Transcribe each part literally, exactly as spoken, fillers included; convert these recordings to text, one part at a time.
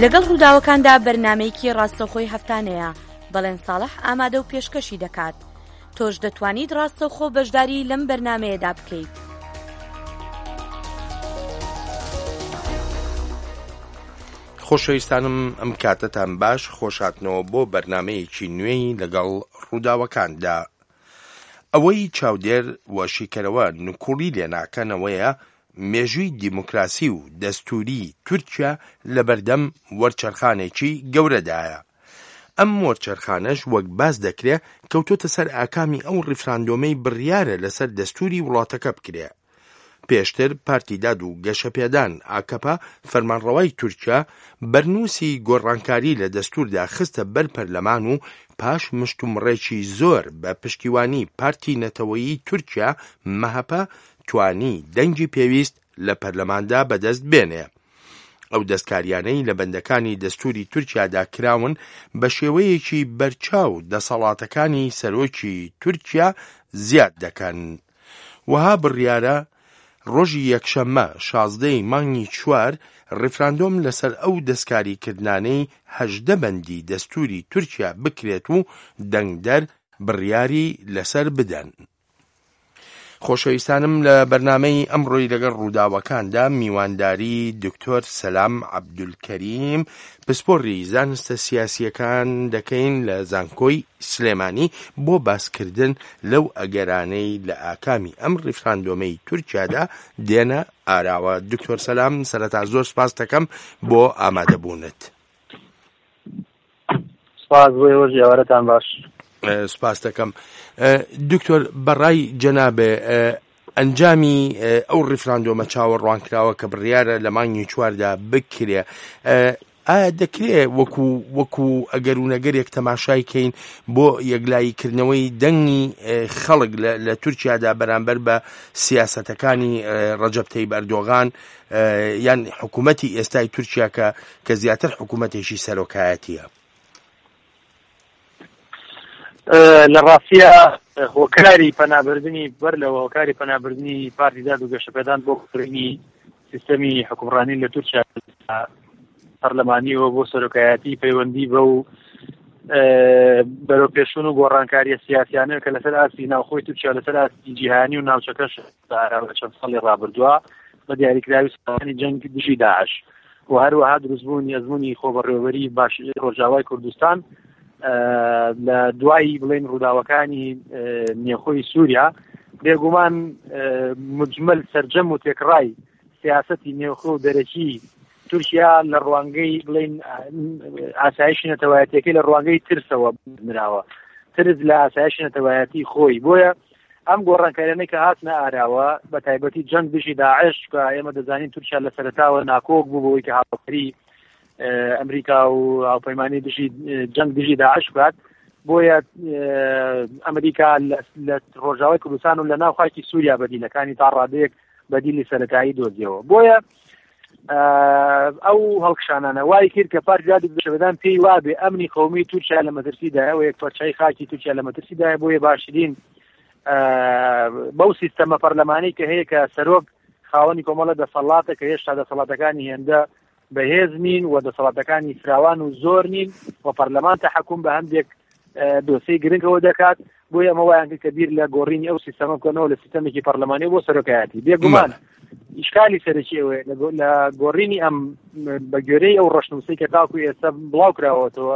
لەگەڵ ڕووداوەکاندا بەرنامەیەکی ڕاستەوخۆی هەفتانەیە بەڵێن ساڵح ئامادە و پێشکەشی دەکات. تۆش دەتوانیت ڕاستەوخۆ بەشداری لەم بەرنامەیەدا بکەیت. خۆشەویستانم ئەم کاتتان باش، خۆشاتنەوە بۆ بەرنامەیەکی نوێی لەگەڵ ڕووداوەکاندا. ئەوەی چاودێر وە شیکەرەوە نکوڵی لێناکەنەوەیە مێژووی دیموکراسی و دەستوری تورکیا لە بەردەم وەرچەرخانێکی گەورەدایە. ئەم وەرچەرخانەش وەک باس دەکرێت کەوتۆتە سەر ئاکامی ئەو ڕیفراندۆمەی بڕیارە لەسەر دەستوری وڵاتەکە بکرێ. پێشتر پارتی داد و گەشەپێدان ئاکەپا فەرمانڕەوای تورکیا بەرنووسی گۆڕانکاری لە دەستوردا خستە بەر پەرلەمان و پاش مشتومڕێکی زۆر بە پشتیوانی پارتی نەتەوەیی تورکیا مەهەپە توانی دەنگی پێویست لە پەرلەماندا بەدەست بێنێ. ئەو دەستکاریانەی لە بەندەکانی دەستوری تورکیادا کراون بە شێوەیەکی بەرچاو دەسەڵاتەکانی سەرۆکی تورکیا زیاد دەکەن. وەها بڕیارە ڕۆژی یەکشەممە شازدەی مانگی چوار ڕیفراندۆم لەسەر ئەو دەستکاریکردانەی هەژدە بەندی دەستوری تورکیا بکرێت و دەنگدەر بڕیاری لەسەر بدەن. خۆشەویستانم لە بەرنامەی ئەمڕۆی لەگەڵ ڕووداوەکاندا میوانداری دکتۆر سەلام عەبدولکەریم پسپۆڕی زانستە سیاسیەکان دەکەین لە زانکۆی سلێمانی بۆ باسکردن لەو ئەگەرانەی لە ئاکامی ئەم ڕیفراندۆمەی تورکیادا دێنە ئاراوە. دکتۆر سەلام، سەرەتا زۆر سپاس دەکەم بۆ ئامادەبوونت. سپاس بۆ ئێوە ژێوارەتان باش. سپاس دەکەم. دکتۆر، بەڕای جەنابێ ئەنجامی ئەو ڕیفراندۆمە چاوەڕوانکراوە کە بڕیارە لە مانگی چواردا بکرێ، ئایا دەکرێت وەکو وەکو ئەگەر و نەگەرێک تەماشای کەین بۆ یەکلاییکردنەوەی دەنگی خەڵک لە تورکیادا بەرامبەر بە سیاسەتەکانی ڕەجەب تەیب ئەردۆغان یان حکوومەتی ئێستای تورکیا کە زیاتر حکوومەتێکی سەرۆکایەتیە؟ لە ڕاستیە هۆکاری پەنابردنی بەر لە هۆکاری پەنابردنی پارتی داد و گەشەپێدان بۆ کڕینی سیستەمی حکومڕانی لە تورکیا پەرلەمانیەوە بۆ سەرۆکایەتی پەیوەندی بە و بەرەوپێشون و گۆڕانکاریە سیاسیانە کە لەسەر ئاسی ناوخۆی تورکیا لەسەر ئاسی جیهانی و ناوچەکەش لە چەند ساڵی ڕابردووە بە دیاریکراوی سەڵانی جەنگ دژی داعش و هەروەها دروستبوونی ئەزموونی خۆبەڕێوەبەری باش ڕۆژاوای کوردستان لە دوایی بڵێن ڕووداوەکانی نێوخۆی سووریا بێگومان مجمل سەرجەم و تێکڕای سیاسەتی نێوخۆ و دەرەکی تورکیا لە ڕوانگەی بڵێن ئاسایشی نەتەوایەتیەکەی لە ڕوانگەی ترسەوە بنراوە، ترس لە ئاسایشی نەتەوایەتی خۆی. بۆیە ئەم گۆڕانکاریانەی کە هاتنە ئاراوە بە تایبەتی جەنگ دژی داعش کە ئێمە دەزانین تورکیا لە سەرەتاوە ناکۆک بوو بەوەی کە هاوکاری ئەمریکا و هاوپەیمانی دژی جەنگ دژی داعش بکات، بۆیە ئەمریکا لە ڕۆژاوای کوردستان و لە ناو خاکی سووریا بەدیلەکانی تا ڕادەیەک بەدیلی سەرەتایی دۆزیەوە. بۆیە ئەو هەڵکشانانە وای کرد کە پارتی داد و گەشەپێدان پێی وابێ ئەمنی قەومی تورکیا لە مەترسیدایە و یەکپارچەی خاکی تورکیا لە مەترسیدایە. بۆیە باشترین بەو سیستەمە پەرلەمانی کە هەیە کە سەرۆک خاوەنی کۆمەڵە دەسەڵاتە کە هێشتا دەسەڵاتەکانی هێندە بەهێز نین و دەسەڵاتەکانی فراوان و زۆر نین و پەرلەمان تەحەکوم بە هەندێک دۆسەی گرنگەوە دەکات. بۆیە ئەمە وایان کرد کە بیر لە گۆڕینی ئەو سیستەمە بکەنەوە لە سیستەمێکی پەرلەمانی بۆ سەرۆکایەتی. بێگومان ئیشکالی سەرەکی ئەوەیە لە گۆڕینی ئەم بە گوێرەی ئەو ڕەشنووسەی کە تاکو ئێستا بڵاو کراوەتەوە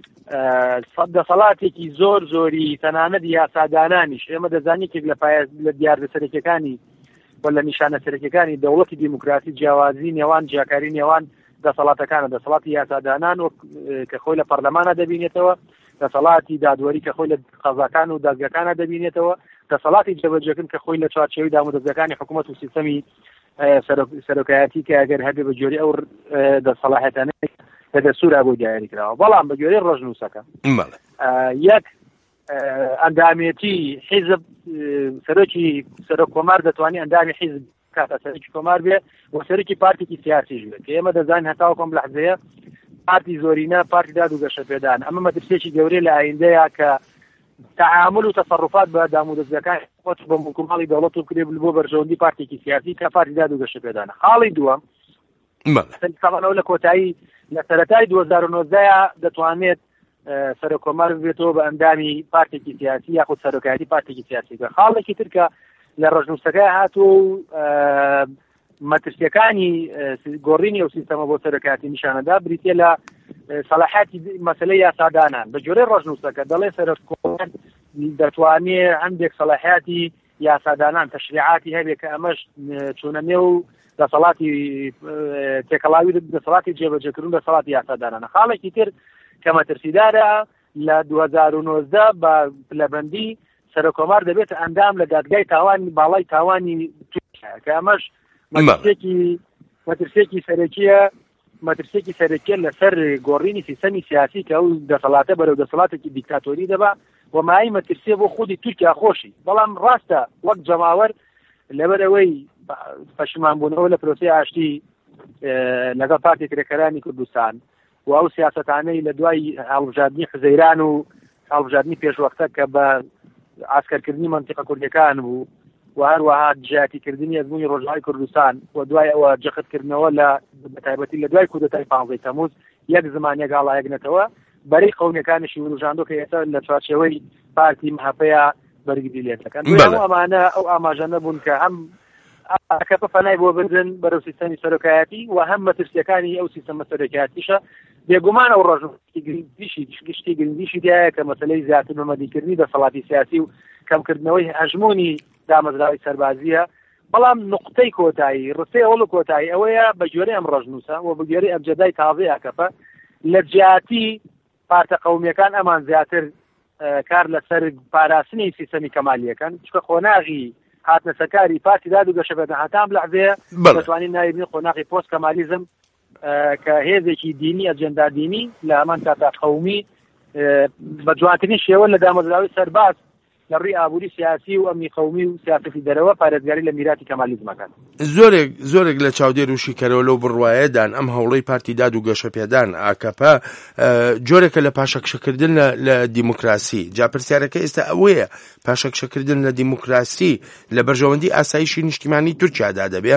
دەسەڵاتێکی زۆر زۆری تەنانەت یاسادانانیش ئێمە دەزانێکێک لە لە دیاردە سەرەکیەکانی و لە نیشانە سەرەکیەکانی دەوڵەتی دیموکراسی جیاوازی نێوان جیاکاری نێوان دەسەڵاتەکانە، دەسەڵاتی یاسادانان و کە خۆی لە پەرلەمانە دەبینێتەوە، دەسەڵاتی دادوەری کە خۆی لە قەزاکان و دادگاکانە دەبینێتەوە، دەسەڵاتی جێبەجێکردن کە خۆی لە چوارچێوەی دامودەستەکانی حکوومەت و سیستەمی سەرۆکایەتی کە ئەگەر هەبێ بە جۆری ئەو دەسەڵاحەتانەی لە دەستورا بۆ دیاری کراوە. بەڵام بە گوێرەی ڕۆژنووسەکە یەک ئەندامێتی حیزب سەرۆکی سەرۆک کۆمار دەتوانێت ئەندامی حیزب کاتە سەرۆکی کۆمار بێ و سەرۆکی پارتێکی سیاسیش بێت کە ئێمە دەزانین هەتاو کۆم لەحزەیە پارتی زۆرینە پارتی داد و گەشەپێدان ئەمە مەترسێکی گەورەی لە ئایندەیە کە تعامل و تصرفات بە دامودەستەکانی خۆت بە حکومەڵی دەوڵەت و کرێ بۆ بەرژەوەندی پارتێکی سیاسی کە پارتی داد و گەشەپێدانە. خاڵی دووەم تەمەنەوە لە کۆتایی لە سەرەتای دوو هەزار و نۆزدە دەتوانێت سەرۆکۆمار بێتەوە بە ئەندامی پارتێکی سیاسی یاخود سەرۆکایەتی پارتێکی سیاسی کە خاڵێکی ترکە لە ڕۆژنووسەکەی هاتوو مەترسیەکانی گۆڕینی ئەو سیستەمە بۆ سەرۆکایەتی نیشانەدا بریتە لە سەلاحیەتی مەسەلەی یاسادانان بە جۆرەی ڕۆژنووسەکە دەڵێ سەرۆکۆمار دەتوانێت هەندێک سەلاحیەتی یاسادانان تەشریعاتی هەبێت کە ئەمەش چوونە نێو دەسەڵاتی تێکەڵاوی دەسەڵاتی جێبەجێکردن دەسەڵاتی یاسادانانە. خاڵێکی تر کە مەترسیدارە لە دوو هەزار و نۆزدە بە پلەبەندی سەرۆکۆمار دەبێت ئەندام لە دادگای تاوانی باڵای تاوانی تورکیا کە ئەمەش مەترسێکی مەترسێکی سەرەکیە مەترسێکی سەرەکیە لەسەر گۆڕینی سیستەمی سیاسی کە ئەو دەسەڵاتە بەرەو دەسەڵاتێکی دیکتاتۆری دەبا و مای مەترسیە بۆ خودی تورکیا خۆشی بەڵام ڕاستە وەک جەماوەر لەبەرەوەی پەشیمانبوونەوە لە پرۆسەی ئاشتی لەگەڵ پارتی کرێکەرانی کوردستان و ئەو سیاسەتانەی لە دوای هەڵبژاردننی حزەیران و هەڵبژاردننی پێشوەختە کە بە ئاسکەرکردنی مەنتیقە کوردیەکان بوو و هەروەها دژاتیکردنی ئەزموونی ڕۆژاوای کوردستان و دوای ئەوە جەختکردنەوە لە بەتایبەتی لە دوای کودەتای پانزەی تەمووز یەک زمانێک گاڵایەکنێتەوە بەرەی قەومیەکانیشی وروژاندۆ کە ئێستا لە چوارچێوەی پارتی مەهەپەیە بەرگری لێ دەکەن. ئەمانە ئەو ئاماژە نەبوون کە هەم ئەکەپە فەنای بۆ بردن بەرەو سیستەمی سەرۆکایەتی و هەم مەترسیەکانی ئەو سیستەمە سەرۆکایەتیشە بێگومان ئەو ڕۆژنامەی گرنگیشی گشتی گرنگیشی دایە کە مەسەلەی زیاتر بەمەدیکردنی دەسەڵاتی سیاسی و کەمکردنەوەی هەژمۆنی دامەزراوی سەربازیە بەڵام نقطەی کۆتایی ڕستەی ئەوڵ کۆتایی ئەوەیە بە گوێرەی ئەم ڕۆژنووسە و بە گوێرەی ئەم جەدای تازەی ئەکەپە لە جیاتی پارتە قەومیەکان ئەمان زیاتر کار لەسەر پاراستنی سیستەمی کەمالیەکان چکە خۆناغی هاتنە سەکاری پارتی داد و گەشەبێتە هاتام لەحظەیە دەتوانین ناویبنی خۆناغی پۆست کەمالیزم کە هێزێکی دینی ئەجەندا دینی لە هەمان کاتا قەومی بە جوانترین شێوە لە دامەزراوی سەرباز لە ڕووی ئابووری سیاسی و ئەمنی قەومی و سیاسەتی دەرەوە پارێزگاری لە میراتی کەمالیزمەکان. زۆرێک زۆرێک لە چاودێر و شیکەرەوە لەو بڕوایەدان ئەم هەوڵەی پارتی داد و گەشەپێدان ئاکەپە جۆرێکە لە پاشەکشەکردن لە دیموکراسی. جا پرسیارەکە ئێستا ئەوەیە پاشەکشەکردن لە دیموکراسی لە بەرژەوەندی ئاسایشی نیشتیمانی تورکیادا دەبێ؟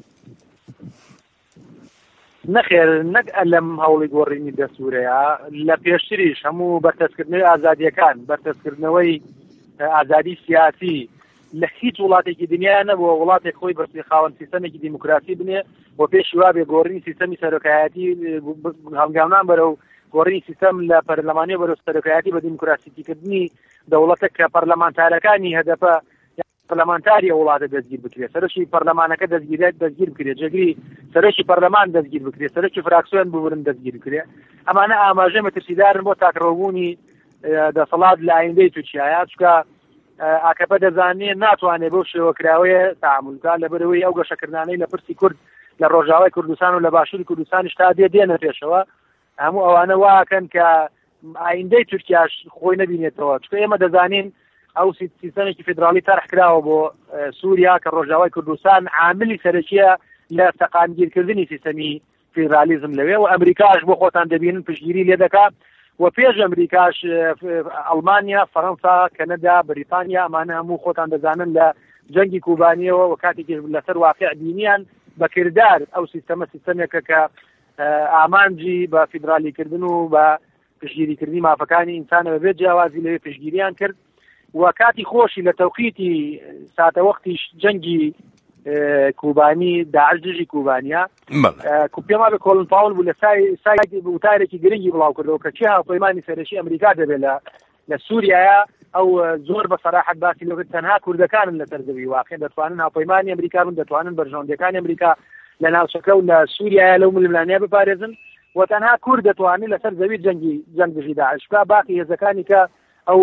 نەخێر نەک لەم هەوڵی گۆڕینی دەسوورەیە لە پێشتریش هەموو بەرتەسکردنەوەی ئازادیەکان بەرتەسکردنەوەی ئازادی سیاسی لە هیچ وڵاتێکی دنیا نەبووە وڵاتێک خۆی بەستی خاوەن سیستەمێکی دیموکراسی بنێ و پێشی وابێ گۆڕینی سیستەمی سەرۆکایەتی هەڵگاونان بەرەو گۆڕینی سیستەم لە پەرلەمانی بەرەو سەرۆکایەتی بە دیموکراسیتیکردنی دەوڵەتە کە پەرلەمانتارەکانی هەدەفە پەرلەمانتاری وڵاتە دەستگیر بکرێت سەرۆکی پەرلەمانەکە دەستگیرێت دەستگیر بکرێت جێگری سەرۆکی پەرلەمان دەستگیر بکرێت سەرۆکی فراکسیۆن ببرن دەستگیر بکرێت ئەمانە ئاماژە مەترسیدارن بۆ تاکڕەوبوونی دەسەڵات لە ئایندەی تورکیایە چکە ئاکەپە دەزانێت ناتوانێت بەو شێوەکراوەیە تەعاملکە لەبەرەوەی ئەو گەشەکردانەی لە پرسی کورد لە ڕۆژاوای کوردستان و لە باشووری کوردستانیش تا دێ دێنە پێشەوە هەموو ئەوانە واکەن کە ئایندەی تورکیاش خۆی نەبینێتەوە چکە ئێمە دەزانین ئەو سیستەمێکی فیدراڵی تەرحکراوە بۆ سووریا کە ڕۆژاوای کوردستان عاملی سەرەکیە لە تەقانگیرکردنی سیستەمی فیدرالیزم لەوێ و ئەمریکاش بۆ خۆتان دەبینن پشتگیری لێ دەکات و پێش ئەمریکاش ئەڵمانیا فەڕەنسا کەنەدا بریتانیا ئەمانە هەموو خۆتان دەزانن لە جەنگی کوبانیەوە و کاتێکی لەسەر واقع بینیان بەکردار ئەو سیستەمە سیستەمێکە کە ئامانجی بە فیدرالیکردن و بە پشتگیریکردنی مافەکانی ئینسانە بەبێت جیاوازی لەوێ پشتگیریان کرد و کاتی خۆشی لە تەوقیتی ساتەوەختیش جەنگی کوبانی داعش دژی کوبانیا کوپێما بە کۆڵن پاول بوو لە سای وتارێکی گرنگی بڵاو کردەوە کە چی هاوپەیمانی سەرەکی ئەمریکا دەبێت لە سووریایە ئەو زۆر بە سەراحەت باسی لەوە تەنها کوردەکانن لە سەرزەوی واقع دەتوانن هاوپەیمانی ئەمریکا بن دەتوانن بەرژەوەندەکانی ئەمریکا لە ناوچەکە و لە سووریایە لەو ململانیا بپارێزن و تەنها کورد دەتوانن لەسەر زەوی جەنگی جەنگ دژی داعش کا باقی هێزەکانی کە ئەو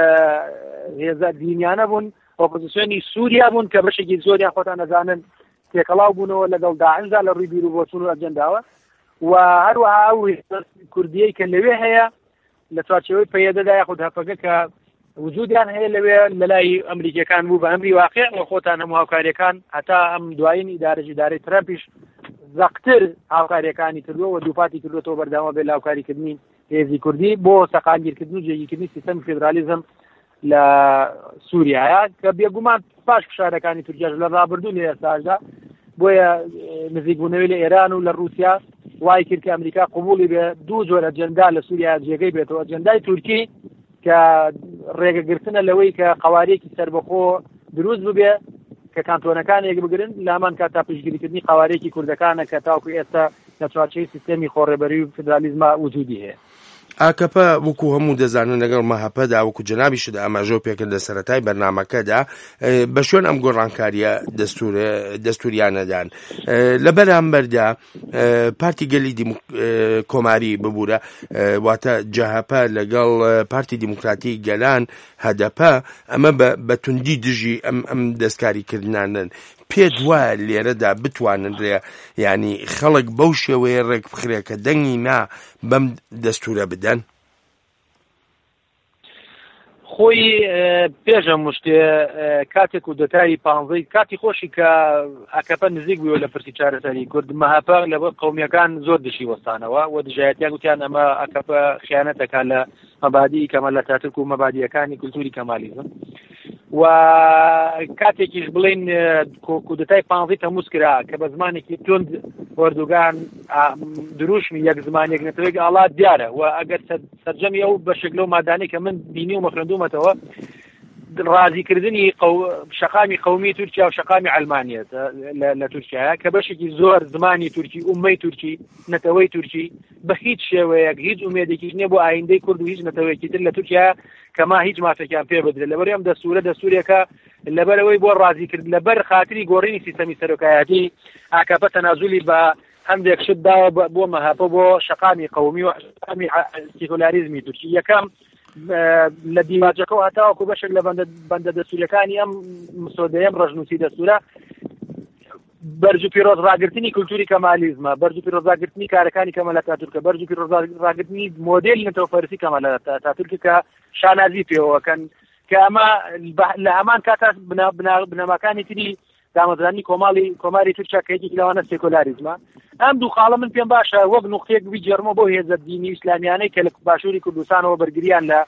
هێزە دینیانە بوون ئۆپۆزیسیۆنی سووریا بوون کە بەشێکی زۆریان خۆتان نەزانن تێکەڵاو بوونەوە لەگەڵ داعشدا لە ڕووی بیر و بۆچوون و ئەجەنداوە و هەروەها ئەو کوردیەی کە لەوێ هەیە لە چوارچێوەی پەیەدەدا یاخود هەفەکە کە وجودیان هەیە لەوێ لە لای ئەمریکیەکان بوو بە ئەمری واقع و خۆتان هەموو هاوکاریەکان هەتا ئەم دوایین ئیدارەی دارەی ترەمپیش زەقتر هاوکاریەکانی کردووە و دووپاتی کردوێتەوە بەردەوام بێت لە هاوکاریکردنی هێزی کوردی بۆ سەقامگیرکردن و جێگیرکردنی سیستەمی فیدرالیزم لە سووریایە کە بێگومان پاش فشارەکانی تورکیاش لە ڕابردوو لە ئێستاشدا بۆیە نزیکبوونەوەی لە ئێران و لە رووسیا وای کرد کە ئەمریکا قبوڵی بێ دوو جۆرە ئەجەندا لە سووریا جێگەی بێتەوە ئەجەندای تورکی کە ڕێگەگرتنە لەوەی کە قەوارەیەکی سەربەخۆ دروست ببێ کە کانتۆنەکانێک بگرن لامان کات تا پشتگیریکردنی قەوارەیەکی کوردەکانە کە تاوکو ئێستا لە چوارچەوەی سیستەمی خۆڕێبەری و فدرالیزما وجودی هەیە. ئاکەپە وەکو هەموو دەزانن لەگەڵ مەهەپەدا وەکو جەنابیشدا ئاماژە پێکرد لە سەرەتای بەرنامەکەدا بە شوێن ئەم گۆڕانکاریە دەستوریانەدان لە بەرامبەردا پارتی گەلی کۆماری ببوورە واتە جەهەپە لەگەڵ پارتی دیموکراتی گەلان هەدەپە ئەمە بە توندی دژی ئەم ئەم دەستکاریکردنانن پێت وایە لێرەدا بتوانن ڕێ ینی خەڵک بەو شێوەیە ڕێک بخرێ کە دەنگی نا بەم دەستورە بدەن؟ خۆی پێشەم شتێ کاتێک و دەتایی پانزەی کاتی خۆشی کە ئاکەپە نزیک بووە لە پرسی چارەسەری کورد مەهەپە لە قەومیەکان زۆر دشی وەستانەوە و دژایەتیان گوتیان ئەمە ئاکەپە خیانەتەکە لە مەبادی کەمەل لە تاترک و مەبادیەکانی کولتوری کەمالیزم و کاتێکیش بڵین کودەتای پانزەی تەمووز کرا کە بە زمانێکی تند وەردوگان دروشمی یەک زمانێک نەتەوەی ئاڵا دیارە و ئەگەر سەرجەمی ئەو بەشێک لەو مادانەی کە من بینی و مەخوێندومەتەوە ڕازیکردنی شەقامی قەومی تورکیا و شەقامی ئەلمانیە لە تورکیاە کە بەشێکی زۆر زمانی تورکی ئومەی تورکی نەتەوەی تورکی بە هیچ شێوەیەک هیچ ئومێدێکیش نییە بۆ ئایندەی کورد و هیچ نەتەوەیەکی تر لە تورکیا کەما هیچ مافێکیان پێ بدرێت لەبەر ئەم دەستورە دەستورێکە لەبەرەوەی بۆ ڕازیکرد لەبەر خاتری گۆڕینی سیستەمی سەرۆکایەتی ئاکەپە تەنازولی بە هەندێک شت داوە بۆ مەهەپە بۆ شەقامی قەومی و شەقامی سیکولاریزمی تورکی یەکەم لە دیواجەکە هەتاوەکو بەشێک لە بەندە دەستوریەکانی ئەم مسۆدەیەم ڕژنووسی دەستورە بەرز و پیرۆز ڕاگررتنی کولتوری کەمالیزمە بەرز و پیرۆزاگررتنی کارەکانی کەمە لە تاتورکە بەرز و پیرۆزاگررتنی مۆدلی نەتەوەپەرسی کەمە لە تاتورکی کە شانازی پێوەکەن کە ئەمە لە هەمان کاتە بنەماکانی تری دامەزرانی کۆماڵی کۆماری تورکیا کە یەکێک لەوانە سێکۆلاریزمە ئەم دوو خاڵە من پێم باشە وەک نوقتەیەک بیجێڕمەوە بۆ هێزە دینی ئیسلامیانەی کە لە باشووری کوردستانەوە بەرگریان لە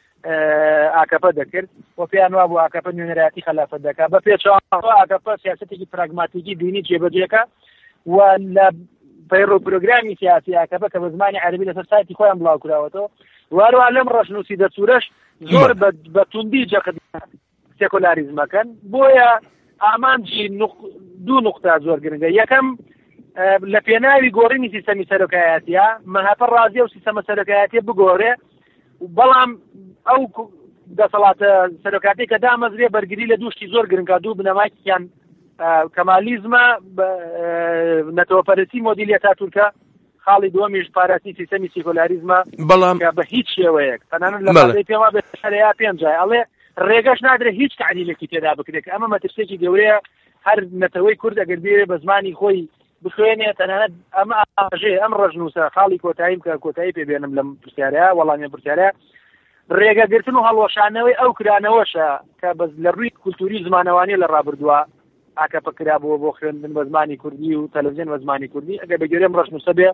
ئاکەپە دەکرد و پێیان وا بۆ ئاکەپە نوێنەرایەتی خەلافەت دەکات بە پێچەوە ئاکەپە سیاسەتێکی پراگماتیکی دینی جێبەجێەکە و لە پەیڕۆ پرۆگرامی سیاسی ئاکەپە کە بە زمانی عەربی لەسەر سایتی خۆیان بڵاو کراوەتەوە واروها لەم ڕەشنووسی دەستورەش زۆر بە توندی جەقت سێکۆلاریزمەکەن بۆیە ئامانجی دوو نقطە زۆر گرنگە یەکەم لە پێناوی گۆڕینی سیستەمی سەرۆکایەتیە مەهەپە ڕازیە و سیستەمە سەرۆکایەتیە بگۆڕێ بەڵام ئەو دەسەڵاتە سەرۆکاتی کە دامەزرێ بەرگری لە دووشتی زۆر گرنگە دوو بنەماکیان کەمالیزمە نەتەوەپەرستی مۆدیلی تاتورکە خاڵی دووەمیش پاراستنی سیستەمی سیکۆلاریزمە بەڵام بە هیچ شێوەیەک تەنانەت لە بەڵێ پێما بێت شەرەیە پێنج جای ئەڵێ ڕێگەش نادرێت هیچ تعدیلێکی تێدا بکرێت ئەمە مەترسێکی گەورەیە هەر نەتەوەی کورد ئەگەر بێ بە زمانی خۆی بخوێنێ تەنانەت ئەمە ئاژێ ئەم ڕژنووسە خاڵی کۆتاییم کە کۆتایی پێبێنم لەم پرسیارەیە وەڵامیان پرسیارەیە ڕێگەگرتن و هەڵوەشانەوەی ئەو کرانەوەشە کە بەس لە ڕووی کولتوری زمانەوانی لە ڕابردووە ئاکەپە کرابووە بۆ خوێندن بە زمانی کوردی و تەلەڤیزیۆن بە زمانی کوردی ئەگەر بەگوێرەم ڕژنووسە بێ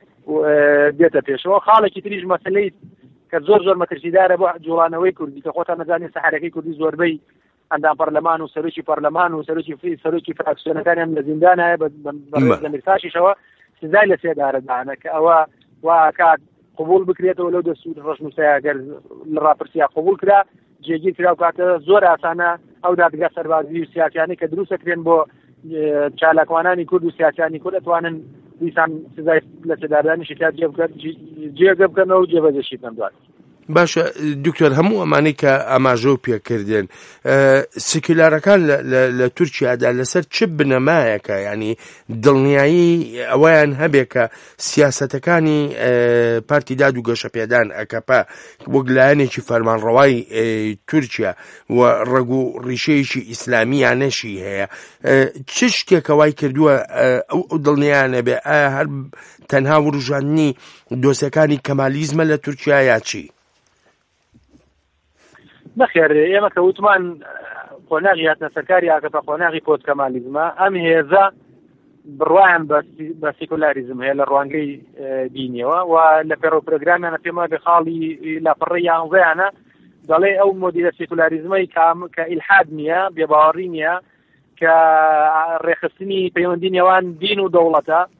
دێتە پێشەوە خاڵێکی تریش مەسلەی کە زۆر زۆر مەترسیدارە بۆ جوڵانەوەی کوردی کە خۆتان نەزانێت سەحارەکەی کوردی زۆربەی ئەندام پەرلەمان و سەرۆکی پەرلەمان و سەرۆکی سەرۆکی فراکسیۆنەکانیان لە زیندانایە بە دەمیرتاشیشەوە سزای لە سێدارەدانە کە ئەوە وا کات قبول بکرێتەوە لەو دەستور ڕژنووسەیە گەر لە ڕاپرسیا قبول کرا جێگیر کرا و کاتە زۆر ئاسانە ئەو دادگا سەربازی و سیاسیانی کە دروستەکرێن بۆ چالاکوانانی کورد و سیاسیانی کورد ئەتوانن دیسان سزای لە سێدارەدانی شتات جێگە بکەنەوە و جێبەجێشی بکەن دوات. باشە دکتۆر هەموو ئەمانەی کە ئاماژە و پێکردن سیکولارەکان لە تورکیادا لەسەر چ بنەمایەکە ینی دڵنیایی ئەوەیان هەبێ کە سیاسەتەکانی پارتی داد و گەشەپێدان ئەکەپە وەک لایەنێکی فەرمانڕەوای تورکیا و ڕێگ و ڕیشەیەکی ئیسلامیانەشی هەیە چ شتێکە وای کردووە ئەو دڵنیایانە بێ ئایا هەر تەنها وروژاندنی دۆسیەکانی کەمالیزمە لە تورکیا یا چی؟ بەخێر ئێمە کە وتمان قۆناغی هاتنە سەرکاری ئاکەپە قۆناغی پۆست کەمالیزمە ئەم هێزە بڕوایان بە سیکولاریزم هەیە لە ڕوانگەی دینیەوە و لە پێڕۆ پرۆگرامیانە پێما بێ خاڵی لاپەڕی یانزەیانە دەڵێ ئەو مۆدیلە سیکولاریزمەی کە ئیلحاد نییە بێباوەڕی نییە کە ڕێخستنی پەیوەندی نێوان دین و دەوڵەتە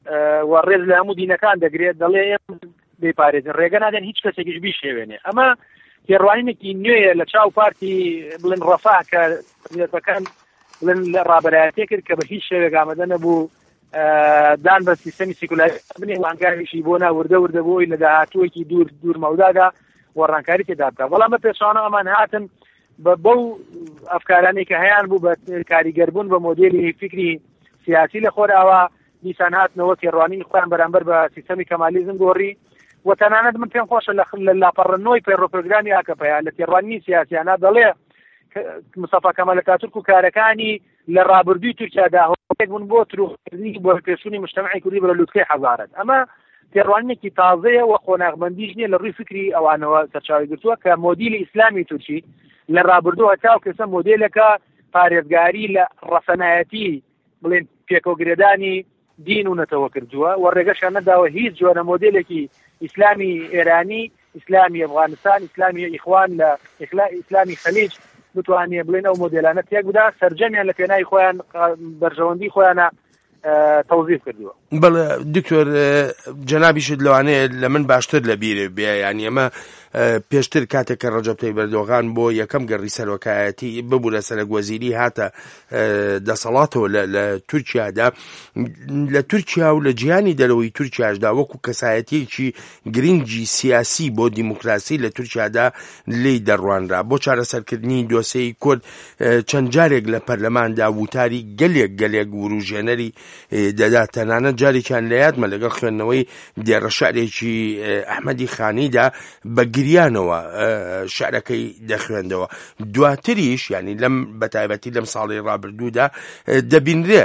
وەڕێز لە هەموو دینەکان دەگرێت دەڵێ بێپارێزن ڕێگە نادەن هیچ کەسێکیش بیشێوێنێ ئەمە تێڕوانینێکی نوێیە لە چاو پارتی بڵێن ڕەفا کە ملەتەکان بڵێن لە ڕابەرایەتێ کرد کە بە هیچ شێوێک ئامادە نەبوو دان بە سیستەمی سیکولاریزم بنێ وانگاویشی بۆ ناوردە وردە بۆی لە داهاتووەکی دوور دوور مەودادا وەڕانکاری تێدا بکات بەڵام بە پێچوانە ئەمان هاتن بە بەو ئەفکارانەی کە هەیان بوو بە کاریگەربوون بە مۆدێلی فکری سیاسی لە خۆراوە دیسان هاتنەوە تێڕوانینی خۆیان بەرامبەر بە سیستەمی کەمالیزم گۆڕی و تەنانەت من پێم خۆشە لە لاپەڕەنەوەی پەیڕۆپرۆگرامی ئاکەپەیە لە تێڕوانینی سیاسیانە دەڵێ مستەفا کەمال ئاتاتورک و کارەکانی لە ڕابردووی تورکیادا هەڵەیەک بوون بۆ تروخکردنی بۆ پێشوونی مجتەمەعی کوردی بە لووتکەی حەزارەت ئەمە تێڕوانینێکی تازەیە و خۆناغمەندیش نییە لە ڕووی فکری ئەوانەوە سەرچاوی گرتووە کە مۆدیلی ئیسلامی تورکی لە ڕابردوو هەتاو کەسە مۆدێلەکە پارێزگاری لە ڕەسەنایەتی بڵێن پێکۆگرێدانی دین و نەتەوە کردووە و ڕێگەشان نەداوە هیچ جۆرە مۆدێلێکی ئیسلامی ئێرانی ئیسلامی ئەفغانستان ئیسلامی ئیخوان لە ئیسلامی خەلیج بتوانێت بڵێن ئەو مۆدێلانە تێک بدا سەرجەمیان لە پێناوی خۆیان بەرژەوەندی خۆیانە تەوزیف کردووە. بەڵێ دکتۆر جەنابیشت لەوانەیە لە من باشتر لە بیرێ بێ یانی ئەمە پێشتر کاتێک کە ڕەجەب تەیب ئەردۆغان بۆ یەکەم گەڕی سەرۆکایەتی ببوو لە سەرۆکوەزیری هاتە دەسەڵاتەوە لە تورکیادا لە تورکیا و لە جیهانی دەرەوەی تورکیاشدا وەکو کەسایەتێکی گرنگی سیاسی بۆ دیموکراسی لە تورکیادا لێی دەڕوانرا بۆ چارەسەرکردنی دۆسەی کورد چەند جارێک لە پەرلەماندا وتاری گەلێک گەلێک وروژێنەری دەدا تەنانەت جارێکیان لە یادمە لەگەڵ خوێندنەوەی دێڕە شعرێکی ئەحمەدی خانیدا بە گریانەوە شعرەکەی دەخوێندەوە دواتریش ینی لەم بەتایبەتی لەم ساڵی ڕابردوودا دەبینرێ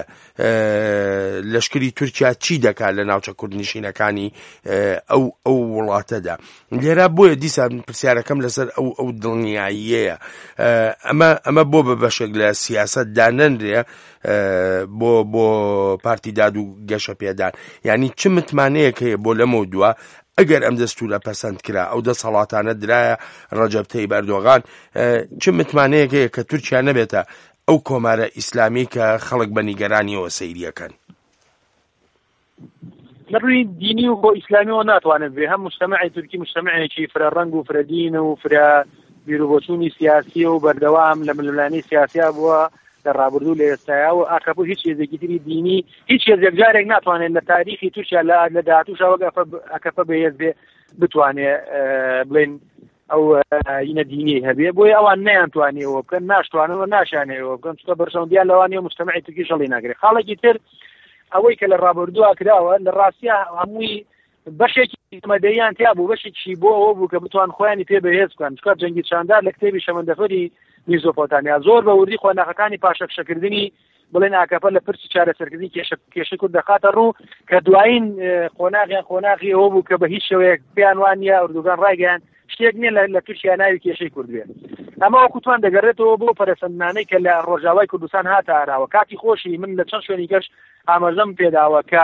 لەشکری تورکیا چی دەکات لە ناوچە کوردنشینەکانی ئەو ئەو وڵاتەدا لێرە بۆیە دیسان پرسیارەکەم لەسەر ئەو ئەو دڵنیاییەیە ئەمە ئەمە بۆ بە بەشێک لە سیاسەت دانەنرێ بۆ بۆ پارتی داد و گەشە پێدان ینی چ متمانەیەک هەیە بۆ لەمە دووە ئەگەر ئەم دەستوورە پەسەند کرا ئەو دەسەڵاتانە درایە ڕەجەب تەیب ئەردۆغان چ متمانەیەک هەیە کە تورکیا نەبێتە ئەو کۆمارە ئیسلامی کە خەڵک بە نیگەرانیەوە سەیریەکەن لە ڕووی دینی و بۆ ئیسلامیەوە ناتوانێت بێ هەم مجتەمەعی تورکی مجتەمەعێکی فرە ڕەنگ و فرە دینە و فرە بیرۆبۆچوونی سیاسی و بەردەوام لە ململانی سیاسیا بووە لە ڕابردوو لە ئێستایا و ئاکەپۆ هیچ هێزێکی تری دینی هیچ هێزێک جارێک ناتوانێت لە تاریخی تورکیا لە داهاتووشا وەک ئاکەپە بەهێز بێ بتوانێت بڵێن ئەو یینە دینی هەبێ بۆیە ئەوان نەیانتوانێەوە بکەن ناشتوانەوە ناشانەوە بکەن چکە بەرژەوەندیان لەوانەیە مجتەمەعی تورکی شەڵی ناگرێت خاڵێکی تر ئەوەی کە لە ڕابردووە کراوە لە ڕاستیە هەمووی بەشێکی مەدەیان تیا بوو بەشێکی بۆ ئەوە بوو کە بتوان خۆیانی پێ بەهێز بکەن چکە جەنگی چاندار لە کتێبی شەمەندەفەری میزۆپۆتامیا زۆر بە وردی خۆناغەکانی پاشەکشەکردنی بڵێن ئاکەپە لە پرسی چارەسەرکردنی کێشەی کورد دەخاتە ڕوو کە دوایین خۆناغیان خۆناغی ئەوە بوو کە بە هیچ شێوەیەک پێیان وانە ئەردوغان ڕایگەیان شتێک نییە لە تورکیا ناوی کێشەی کورد بێت ئەمە وەکوتوان دەگەڕێتەوە بۆ پەرەسەندانەی کە لە ڕۆژاوای کوردستان هاتە ئاراوە کاتی خۆشی من لە چەند شوێنی گەشت ئاماژەم پێداوە کە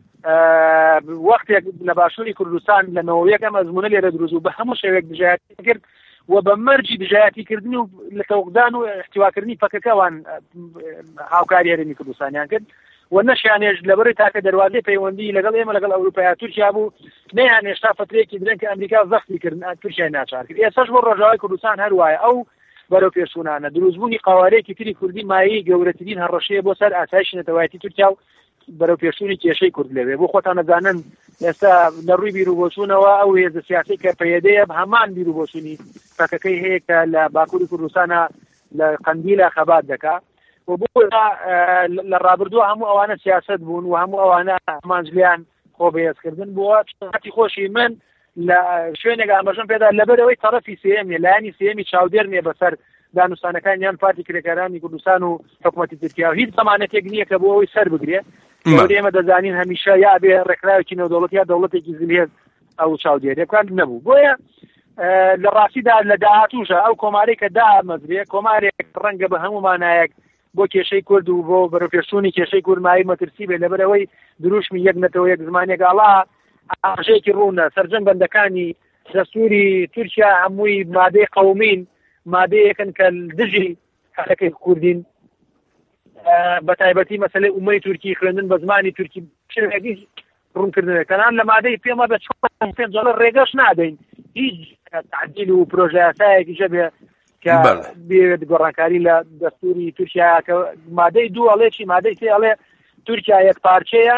وەختێک لە باشووری کوردستان لە نەوەیەک ئەم ئەزمونە لێرە دروست و بە هەموو شێوەیەک دژایەتی کرد و بە مەرجی دژایەتیکردنی و لە تەوقدان و احتیواکردنی پەکەکەوان هاوکاری هەرێمی کوردستانیان کرد و نەشیانێژ لەبەرەی تاکە دەواازەی پەیوەندی لەگەڵ ئێمە لەگەڵ ئەوروپای تورکیا بوو نەیان هێشتا فترەیەکی درەن کە ئەمریکا زەختی کردن تورکیای ناچار کرد ئێستاش بۆ ڕۆژاوای کوردستان هەروایە ئەو بەرەو پێشوونانە دروستبوونی قاوارەیەکی تری کوردی مایەی گەورەترین هەڕەشەیە بۆ سەر ئاسایشی نەتەوایەتی تورکیا و بەرەو پێشوونی کێشەی کورد لەوێ بۆ خۆتان نەزانن ئێستا لە ڕووی بیرروبۆچوونەوە ئەو هێزە سیاسی کە پەیدەیە هەمان بیرروبۆچوونی پەکەکەی هەیە کە لە باکووری کوردستانە لە قەندیلە خەبات دەکات و بۆ لە ڕابردووە هەموو ئەوانە سیاست بوون و هەموو ئەوانە مانجلیان خۆ بەهێزکردن بووە چاتی خۆشی من لە شوێنێک ئاماژەم پێدا لەبەرەوەی تەرەفی سێمیە لایانی سێمی چاودێر نیە بەسەر دانوستانەکان یان پارتی کرێکارانی کوردستان و حکوومەتی تورکیا و هیچ زمانەتێک نییە کە بۆ ئەوەی سەر بگرێت ئێمە دەزانین هەمیشە یا بێ ڕێکخراوێکی نێودەوڵەتی یا دەوڵەتێکی زلهێز ئەو چاودێریەکان نەبوو بۆیە لە ڕاستیدا لە داهاتووشە ئەو کۆمارەی کە دامەزرێ کۆمارێک ڕەنگە بە هەموو مانایەک بۆ کێشەی کورد و بۆ بەرەوپێشوونی کێشەی کورمایی مەترسی بێ لەبەرەوەی دروشمی یەک نەتەوە یەک زمانێک ئاڵا ئاژەیەکی ڕوونە سەرجەم بەندەکانی دەستوری تورکیا هەمووی مادەی قەومین مادەیەکن کە دژی حرەکەی کوردین بە تایبەتی مەسەلەی ئومەی تورکی خوێندن بە زمانی تورکی شێوەیەکی ڕوونکردنەکەنان لە مادەی پێمە بە چۆن پێ جەڵە ڕێگەش نادەین هیچ تعدیل و پرۆژە یاسایەکیشە بێ کە بێت گۆڕانکاری لە دەستوری تورکیا کە مادەی دوو ئەڵێکی مادەی سێ ئەڵێ تورکیا یەک پارچەیە.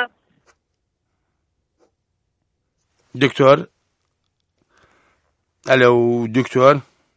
دکتۆر ئەلو دکتۆر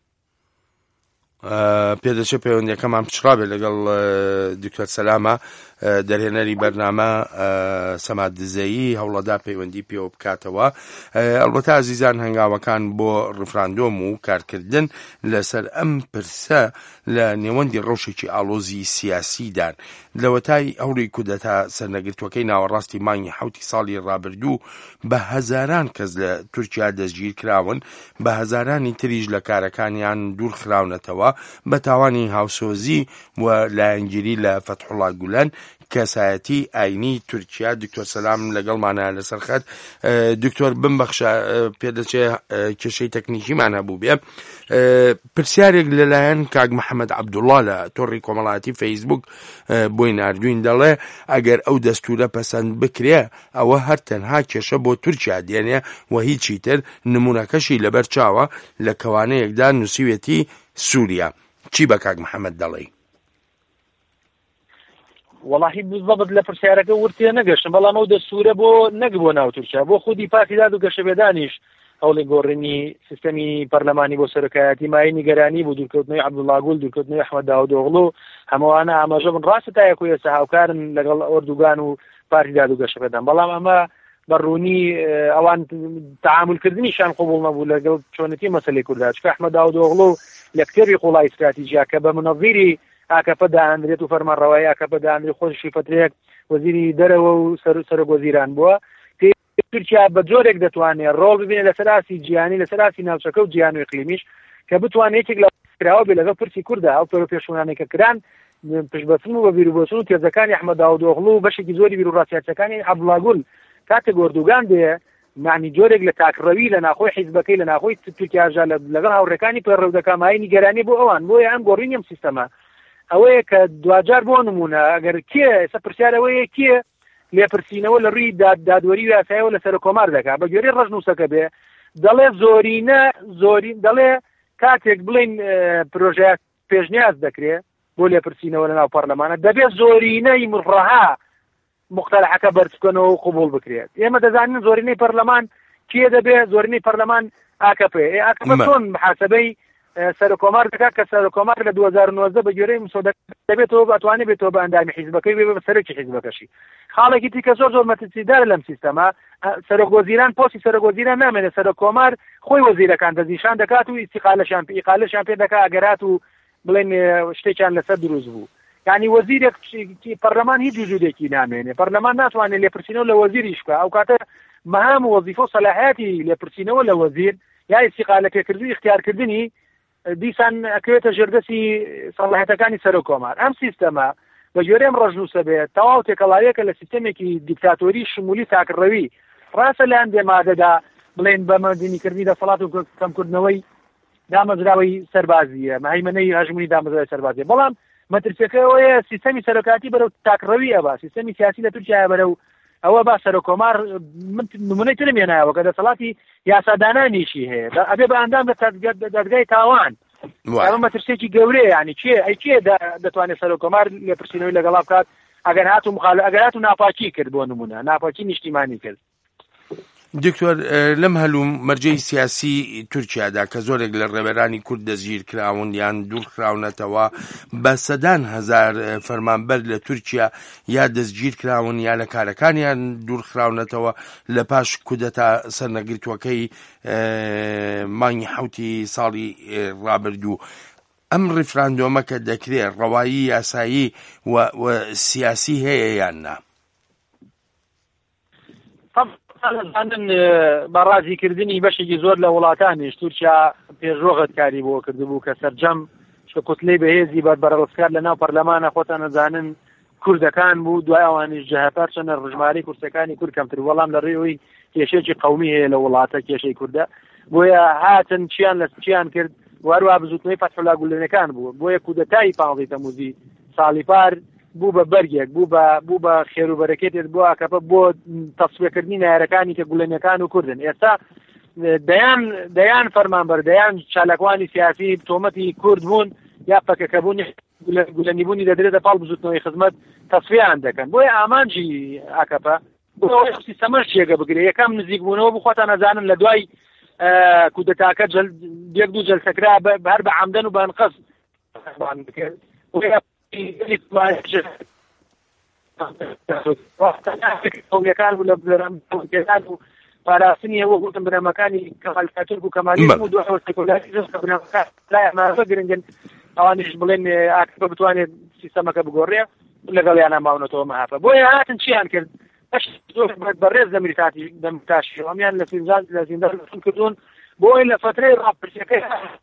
پێدەچێت پەیوەندیەکەمان پچڕابێت لەگەڵ دکتۆر سەلامە دەرهێنەری بەرنامە سەماد دزەیی هەوڵەدا پەیوەندی پێوە بکاتەوە. ئەلبەتە ئازیزان هەنگاوەکان بۆ ڕفراندۆم و کارکردن لەسەر ئەم پرسە لە نێوەندی ڕەوشێکی ئاڵۆزی سیاسیدان لەوەتای هەوڵی کودەتا سەرنەگرتوەکەی ناوەڕاستی مانگی حوتی ساڵی ڕابردوو بە هەزاران کەس لە تورکیا دەستگیر کراون، بە هەزارانی تریش لە کارەکانیان دوور خراونەتەوە بە تاوانی هاوسۆزی و لایەنگیری لە فەتحوڵا گولەن کەسایەتی ئاینی تورکیا. دکتۆر سەلام لەگەڵمانە لەسەر خەت. دکتۆر بمبەخشە پێدەچێ کێشەی تەکنیکیمان هەبوو بێ. پرسیارێک لەلایەن کاک محەممەد عەبدوڵڵا لە تۆڕی کۆمەڵایەتی فەیسبوک بۆی ناردوین دەڵێ ئەگەر ئەو دەستورە پەسەند بکرێ ئەوە هەر تەنها کێشە بۆ تورکیا دێنێ و هیچی تر نمونەکەشی لەبەر چاوە لە کەوانەیەکدا نووسیوێتی سووریا. چی بە کاک محەممەد دەڵێ؟ وەڵاهی بزبط لە پرسیارەکە ورتێ نەگەشتم، بەڵام ئەو دەستورە بۆ نەگبووە ناو تورکیا، بۆ خودی پاکیداد و گەشەبێدانیش هەوڵی گۆڕینی سیستەمی پەرلەمانی بۆ سەرۆکایەتی مای نیگەرانی بۆ دوورکەوتنەوەی عەبدوڵڵا گول، دوورکەوتنەوەی ئەحمەد داوودۆغڵو، هەمووانە ئاماژە بن ڕاستە تا یەک و ئێستا هاوکارن لەگەڵ ئۆردوگان و پارتیداد و گەشەبێدان، بەڵام ئەمە بەڕوونی ئەوان تعاملکردنیشان قبوڵ نەبوو لەگەڵ چۆنەتی مەسەلەی کورددا. چکە ئەحمەد داوودۆغڵو لە کتێبی قوڵای استراتیژیا کە بە منەظیری ئاکەپە داهاندرێت و فەرمانڕەوایی ئاکەپە داهاندرێت خۆشی فترێک وەزیری دەرەوە و سەرۆکوەزیران بووە. تورکیا بە جۆرێک دەتوانێت ڕۆڵ ببینێت لە سەراسی جیهانی لە سەراسی ناوچەکە و جیهان و ئیقلیمیش کە بتوانێت یەکێک لە کراوە بێ لەگەڵ پرسی کوردە. ئەو پەرۆ پێشوانەی کە کران پشتبەستن و بە بیرروبۆچون و تێزەکانی ئەحمەد داوودۆغڵو و بەشێکی زۆری بیرروڕاستیاچەکانی عەبدوڵڵا گول کاتێک ئۆردوگان دێ معنی جۆرێک لە تاکڕەوی لە ناخۆی حیزبەکەی لە ناخۆی تورکیاژە لەگەڵ هاوڕێکانی پەیڕەودەکە مای نیگەرانی بۆ ئەوان بۆیە ئەم گۆڕینی ئەم سیستەمە ئەوەیە کە دوجار بۆ نمونە ئەگەر کێ ئێستا پرسیارەوەیە کێ لێپرسینەوە لە ڕووی دادوەری و یاساییەوە لە سەر کۆمار دەکات بە گوێرەی ڕەشنووسەکە بێ دەڵێ زۆرینە زۆرین دەڵێ کاتێک بڵین پرۆژەیە پێشنیاز دەکرێت بۆ لێپرسینەوە لە ناو پەرلەمانە دەبێت زۆرینەی مڕەها مقتەرحەکە بەرزکەنەوە و قبوڵ بکرێت. ئێمە دەزانین زۆرینەی پەرلەمان کێ دەبێت؟ زۆرینەی پەرلەمان ئاکەپێ. ئاکەپە چۆن محاسبەی سەرۆکۆمار دەکات کە سەرۆکۆمار لە دوو هەزار و نۆزدە بە گوێرەی مسۆدەکە دەبێتەوە بەتوانێت بێتەوە بە ئەندامی حیزبەکەی بێ بە سەرۆکی حیزبەکەشی. خاڵێکی دیکە زۆر زۆر مەترسیدارە لەم سیستەمە. سەرۆکوەزیران پۆستی سەرۆکوەزیران نامێنێت، سەرۆکۆمار خۆی وەزیرەکان دەزیشان دەکات و ئیستیقالەشان ئیقالەشان پێ دەکات ئەگەرات و بڵێن شتێکیان لەسەر دروست بوو. یعنی وەزیرێک پەرلەمان هیچ وجودێکی نامێنێ، پەرلەمان ناتوانێت لێپرسینەوە لە وەزیریش بکات. ئەو کاتە مەهام و وەزیفە و سەلاحیەتی لێپرسینەوە لە وەزیر یا ئیستیقالە پێکردنی اختیارکردنی دیسان ئەکەوێتە ژێردەسی سەلاحیەتەکانی سەرۆکۆمار. ئەم سیستەمە بە گوێرەی ڕەشنووسە بێت تەواو تێکەڵاویەکە لە سیستەمێکی دیکتاتۆری شمولی تاکڕەوی ڕاستە لە ئەندێ مادەدا بڵێن بە مەدەنیکردنی دەسەڵات و کەمکردنەوەی دامەزراوەی سەربازیە، مەهیمەنەی هەژمونی دامەزراوەی سەربازیە، بەڵام مەترسیەکەوەیە سیستەمی سەرۆکاتی بەرەو تاکڕەوی ئەبا، سیستەمی سیاسی لە تورکیا بەرەو ئەوە با سەرۆکۆمار من نمونەی ترم هێنایەوە کە دەسەڵاتی یاسادانانیشی هەیە ئەبێ بە ئەندام لە دادگای تاوان. ئەمە مەترسێکی گەورەیە. یعنی چێ ئەی کێ دەتوانێت سەرۆکۆمار لێپرسینەوەی لەگەڵا بکات ئەگەر هات و مخالف ئەگەر هات و ناپاکی کرد بۆ نمونە ناپاکی نیشتیمانی کرد. دکتۆر لەم هەلوو مەرجەی سیاسی تورکیادا کە زۆرێک لە ڕێبەرانی کورد دەستگیر کراون یان دوور کراونەتەوە بە سەدان هەزار فەرمانبەر لە تورکیا یا دەستگیر کراون یا لە کارەکانیان دوور کراونەتەوە لە پاش کودەتا سەرنەگرتووەکەی مانگی حوتی ساڵی ڕابردوو. ئەم ڕیفراندۆمە کە دەکرێت ڕەوایی یاسایی و سیاسی هەیە یان نا؟ زانن بەڕازیکردنی بەشێکی زۆر لە وڵاتانیش تورکیا پێشۆغت کاری بۆ کردبوو کە سەرجەم شکە کوتلەی بەهێزی بەر بەرەڵسکار لە ناو پەرلەمانە خۆتان نەزانن کوردەکان بوو، دوای ئەوانیش جەهەپەر چەنە ڕژمارەی کورسەکانی کورد کەمتر، وەڵام لە ڕێوەی کێشێکی قەومی هەیە لە وڵاتە کێشەی کوردە، بۆیە هاتن چیان لە چیان کرد وەروە بزوتنەوەی فەتحوڵا گولەنەکان بوو، بۆیە کودەتای پانزەی تەموزی ساڵی پار بوو بە بەرگێک بوو بە بوو بە خێروبەرەکێتێت بۆ ئاکەپە بۆ تەسویەکردنی نایەرەکانی کە گوڵێنەکان و کوردن. ئێستا دەیان دەیان فەرمانبەر دەیان چالاکوانی سیاسی تۆمەتی کورد بوون یا پەکەکەبوونی گولەنیبوونی دەدرێتە پاڵ بزوتنەوەی خزمەت تەسویان دەکەن. بۆیە ئامانجی ئاکەپە بۆ سیستەمەش جێگە بگرێ یەکەم نزیک بوونەوە بخواتان نەزانن لە دوای کودەتاکە یەک دوو جەلسەکرا هەر بە عەمدەن و بە ئەنقەس بکرد قومیەکان و لە بلەرەمەکان و پاراستنی ئەوە گوتم بنەمەکانی کەمال ئاتاتورک و کەمالیزم و دوای سێکۆلاریزم کە بنەمەکان لای ئەمانە گرنگن ئەوانیش بڵێن ئاکەپە بتوانێت سیستەمەکە بگۆڕێ لەگەڵیانە ماونەتەوە مەهافە. بۆیە هاتن چیان کرد بەڕێز دەمریتاتی دەمتاشی ئەمیان لە زیندان لە زیندان کردوون بۆی لە فترەی ڕاپرسیەکەی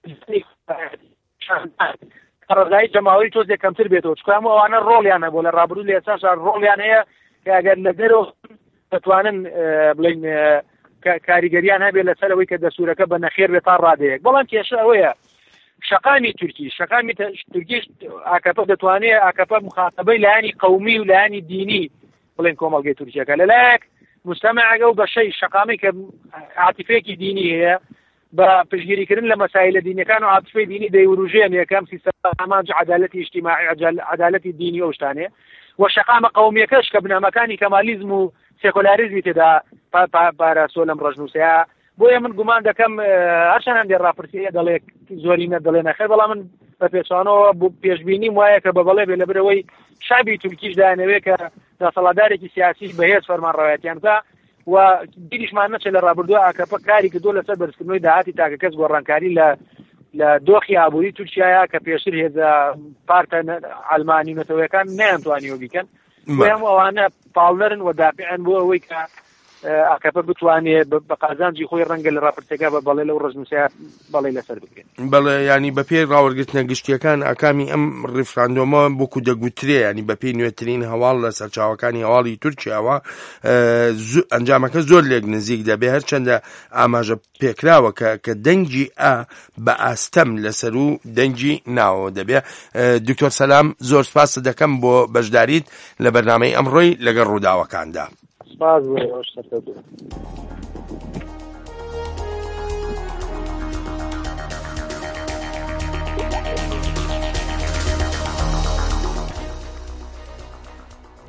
ڕزایی جەماوەری تۆزێک کەمتر بێتەوە چکام ئەوانە ڕۆڵیانە بۆ لە ڕابردوو لە ئێستاش ڕۆڵیان هەیە کە ئەگەر لە دەرەوە دەتوانن بڵێن کاریگەریان هەبێت لەسەرەوەی کە دەسوورەکە بە نەخێر بێت تا ڕادەیەک. بەڵام کێشە ئەوەیە شەقامی تورکی شەقامی تورکیش ئاکەپە دەتوانێت ئاکەپە مخاتەبەی لایانی قەومی و لایانی دینی بڵێن کۆمەڵگەی تورکیەکە لەلایەک مجتەمەعەکە و بەشەی شەقامی کە عاتیفەیەکی دینی هەیە بە پشگیریکردن لە مەسایلە دینیەکان و عاتیفەی دینی دەیوروژێن یەکەم سیستەم ئامانج عەدالەتی ئیجتیماعی عەدالەتی دینی ئەو شتانەیە و شەقامە قەومیەکەش کە بنەمەکانی کەمالیزم و سێکۆلاریزمی تێدا پاراسۆ لەم ڕەشنووسەیە. بۆیە من گومان دەکەم هەرچەندان دێ ڕاپرسیە دەڵێ زۆرینە دەڵێ نەخێر بەڵام من بە پێچوانەوە بۆ پێشبینیم وایە کە بە بەڵێ بێ لەبرەوەی شابی تورکیش دایانەوێت کە دەسەڵاتدارێکی سیاسیش بەهێز فەرمانڕەوایەتیان بکە و دیریشمان نەچێت لە ڕابردووە ئاکەپە کاری کردو لەسەر بەرزکردنەوەی داهاتی تاکە کەس گۆڕانکاری لە لە دۆخی ئابووری تورکیایە کە پێشتر هێزە پارتە ئەڵمانی نەتەوەیەکان نەیانتوانیەوە بیکەن. بۆیە ئەوانە پاڵنەرن و دافعن بۆ ئەوەی کە ئاکەپە بتوانێت بە قازانجی خۆی ڕەنگە لە ڕاپرسەکە بە بەڵێ لەو ڕەشنووسەیە بەڵێ لەسەر بکرێت. بەڵێ ینی بە پێی ڕاوەرگرتنە گشتیەکان ئاکامی ئەم ڕیفراندۆمە بۆکو دەگوترێ ینی بە پێی نوێترین هەواڵ لە سەرچاوەکانی هەواڵی تورکیاوە ئەنجامەکە زۆر لێک نزیک دەبێ هەرچەندە ئاماژە پێکراوە کە دەنگی ئا بە ئاستەم لەسەر و دەنگی ناوە دەبێ. دکتۆر سەلام زۆر سپاس دەکەم بۆ بەشداریت لە بەرنامەی ئەمڕۆی لەگەڵ ڕووداوەکاندا. سپاس بۆ